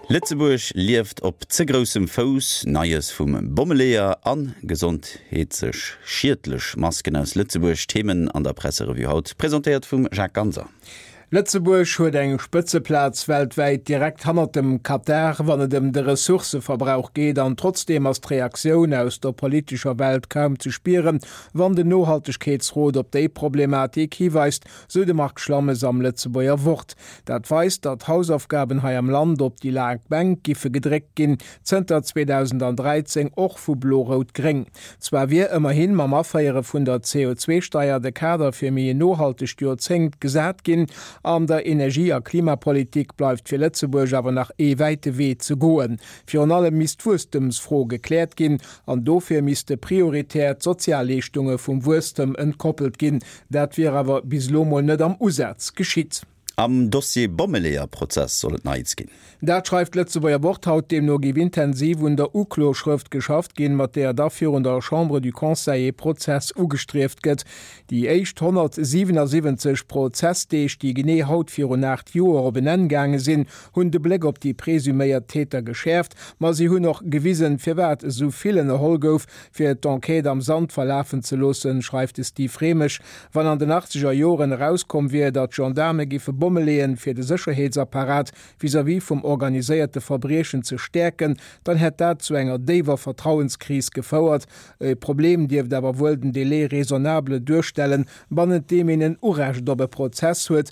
Lützeburg lieft op zegrossem Fos Neues vum Bommeleer an gesundheitlich schiedlech Masken aus Lützeburg Themen an der Pressereview haut präsentiert vum Jacques Ganser. Lützeburg huet eng Spëtzeplatz weltweit direkt hanner dem Katar, wann dem de Ressourceverbrauch geht, an trotzdem as Reaktion aus der politischer Welt kaum zu spieren, wann de Nohaltegkeetsrot op déi Problematik hiweist, so de Mark Schlammes am Lützeburger Wort. Dat weist, dat Hausaufgaben ha am Land op die Lagbank gife gedreckt gin, Zter 2013 och vu Blorot gering. Zwar wie immerhin mam Afeiere vun der CO2-Steier de Kader fir mir nohaltegestür zenkt gesat gin, an der Energie- a Klimapolitik bleibt fir Lützeburg aber nach weite Weh zu goen. Fi an allem mis Wurstemsfro geklärt gin, an dofir misste prioritär Sozialleistungen vum Wurstem entkoppelt gin, dat wir aber bis lomo net am Usatz geschiet. Am Dossier Bommeleer-Prozess sollt neiz gin. Dat schreibt Lützeburger Worthaut dem no intensiv und der UKLO-Schrift geschafft gin, mat der dafür und der Chambre du Conseil Prozess ugestreft gëtt. Die echt 177 Prozessdeeg, die gene haut 48 Joer benenngange sinn, hunn de Blick op die presüméiert Täter geschärft, ma sie hunn noch gewissen firwert so vielen Hol gouf fir d'Enquête am Sand verlafen ze lussen, schreibt es die Fremisch, wann an den 80er Joren rauskom wie dat Gendarme gife Bommeleen fir de Sicherheitsapparat vis-à-vis vom organisierte Verbrechen zu stärken, dann hätt dat zu enger Dever Vertrauenskris gefauert. Problem Dief dawer wollten Delay raisonnable durchstellen, bannet dem in den Urrechtdobe Prozess huet,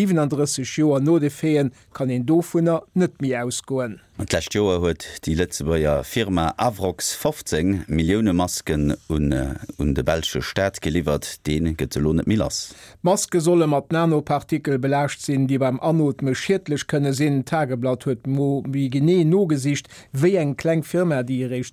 37 Joer no de Feen kann en Dofunner net mi ausgoen. Lächt Joer huet die Lützeburger Firma Avrox 15 Millioune Masken und de Belsche Staat geliefert, den getzelohnet Millers. Maske solle mat Nanopartikel belascht sinn, die beim Anot meschiertlech könne sinn. Tageblatt huet wie gene no gesicht, wéi eng Klengfirma, die rich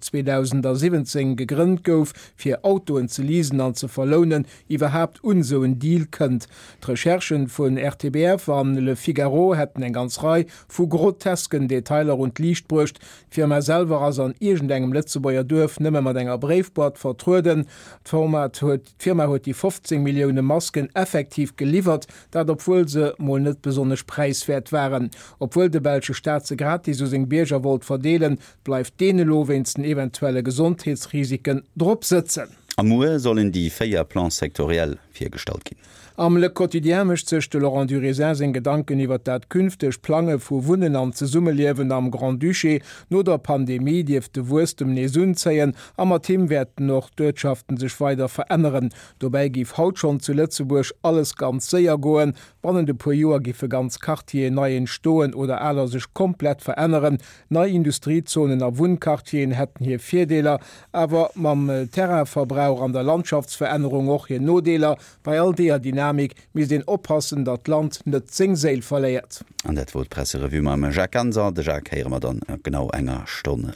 2017 gegrünnt gouf, fir Autoen ze leasen an ze verlonen, iwwerhaft unso en Deal kënnt. D'Recherchen vun RTBF an Le Figaro hätten eng ganz Rei vu grotesken Detailer und Liichtbrucht, Firma selber as an irgend engem Lützeburger Dörf nimme mat enger Briefbord vertruden. Firma huet die 15 Millioune Masken effektiv geliefert, dat obwohl se mo net besonders preiswert waren. Obwohl de Belsche Staat se gratis so seg Bierger wollt verdelen, bleif dene lowensten eventuelle Gesundheitsrisiken drop sitzen. Am Mue sollen die Feierplan sektoriell firstalt gin. Am Le Quotidien mecht sech de Laurent Durisin seg Gedanken iwwer dat künfteg Plange vu Wunnen an ze Summe liewen am Grand Duché no der Pandemie dief de Wurstem Nesun zeien, ammer Team werden noch d'Wirtschaften sech weiter verändern. Dobei gif haut schon zu Lützeburg alles ganz séier goen, wann de puer Joer gife ganz Quartier neien stoen oder aller sech komplett verändern. Nei Industriezonen a Wundkartien hätten hier Vierdeler, aber mam Terraverbrauch an der Landschaftsveränderung och hier Nodeler, bei all der Dynamik mis den oppassen, dat Land net Zingseel verleiert. An dat wo Pressereview ma Jacques Ganser, de Jacques heier mat dann genau enger Stunde.